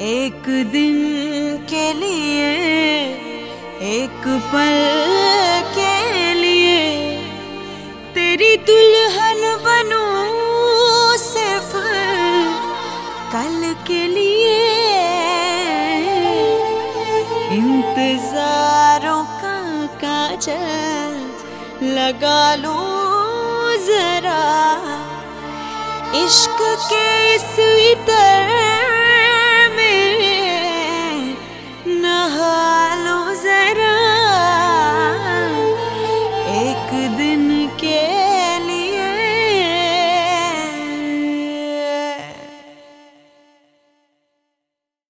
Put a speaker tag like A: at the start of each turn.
A: एक दिन के लिए, एक पल के लिए तेरी दुल्हन बनूं सिर्फ कल के लिए। इंतजारों का काजल लगा लूं जरा, इश्क के इस इतर